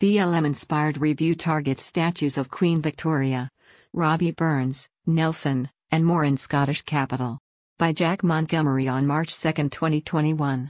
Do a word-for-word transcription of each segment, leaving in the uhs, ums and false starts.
B L M-inspired review targets statues of Queen Victoria, Robbie Burns, Nelson, and more in Scottish capital. By Jack Montgomery on March second, twenty twenty-one.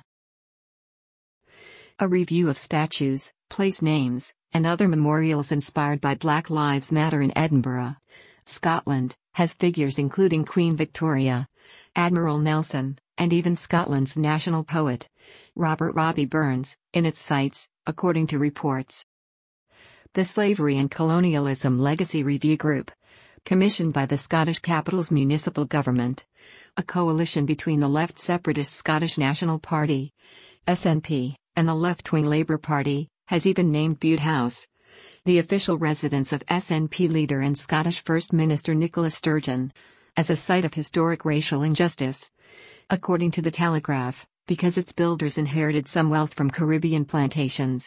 A review of statues, place names, and other memorials inspired by Black Lives Matter in Edinburgh, Scotland, has figures including Queen Victoria, Admiral Nelson, and even Scotland's national poet, Robert Robbie Burns, in its sites, according to reports. The Slavery and Colonialism Legacy Review Group, commissioned by the Scottish Capital's municipal government, a coalition between the left separatist Scottish National Party, S N P, and the left-wing Labour Party, has even named Bute House, the official residence of S N P leader and Scottish First Minister Nicola Sturgeon, as a site of historic racial injustice. According to the Telegraph, because its builders inherited some wealth from Caribbean plantations.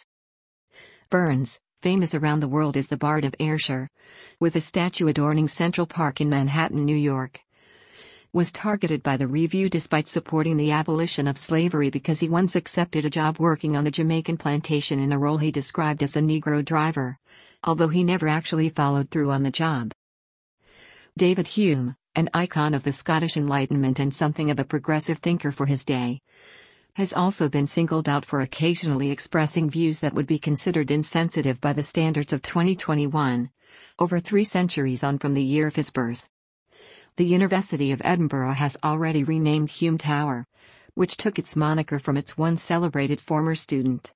Burns, famous around the world as the Bard of Ayrshire, with a statue adorning Central Park in Manhattan, New York, was targeted by the review despite supporting the abolition of slavery because he once accepted a job working on a Jamaican plantation in a role he described as a Negro driver, although he never actually followed through on the job. David Hume, an icon of the Scottish Enlightenment and something of a progressive thinker for his day, has also been singled out for occasionally expressing views that would be considered insensitive by the standards of twenty twenty-one, over three centuries on from the year of his birth. The University of Edinburgh has already renamed Hume Tower, which took its moniker from its once celebrated former student.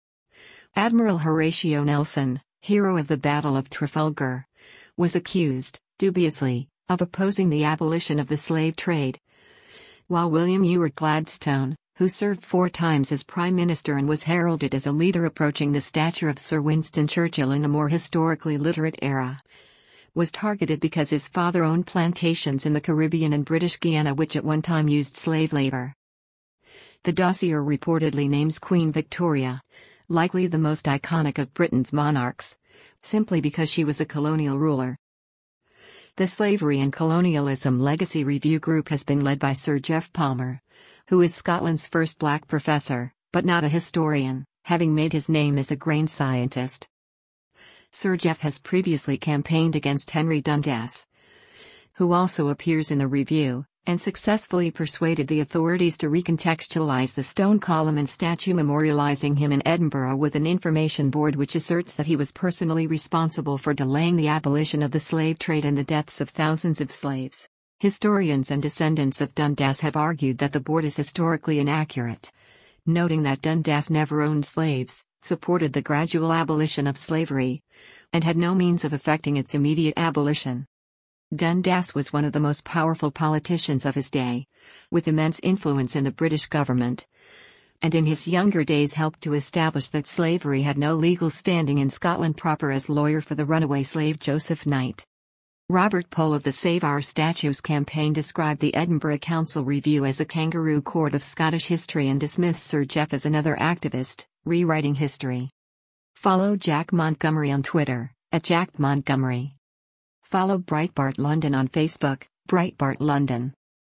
Admiral Horatio Nelson, hero of the Battle of Trafalgar, was accused, dubiously, of opposing the abolition of the slave trade. While William Ewart Gladstone, who served four times as Prime Minister and was heralded as a leader approaching the stature of Sir Winston Churchill in a more historically literate era, was targeted because his father owned plantations in the Caribbean and British Guiana which at one time used slave labor. The dossier reportedly names Queen Victoria, likely the most iconic of Britain's monarchs, simply because she was a colonial ruler. The Slavery and Colonialism Legacy Review Group has been led by Sir Geoff Palmer, who is Scotland's first black professor, but not a historian, having made his name as a grain scientist. Sir Geoff has previously campaigned against Henry Dundas, who also appears in the review, and successfully persuaded the authorities to recontextualize the stone column and statue memorializing him in Edinburgh with an information board which asserts that he was personally responsible for delaying the abolition of the slave trade and the deaths of thousands of slaves. Historians and descendants of Dundas have argued that the board is historically inaccurate, noting that Dundas never owned slaves, supported the gradual abolition of slavery, and had no means of effecting its immediate abolition. Dundas was one of the most powerful politicians of his day, with immense influence in the British government, and in his younger days helped to establish that slavery had no legal standing in Scotland proper as lawyer for the runaway slave Joseph Knight. Robert Pole of the Save Our Statues campaign described the Edinburgh Council Review as a kangaroo court of Scottish history and dismissed Sir Geoff as another activist, rewriting history. Follow Jack Montgomery on Twitter, at Jack Montgomery. Follow Breitbart London on Facebook, Breitbart London.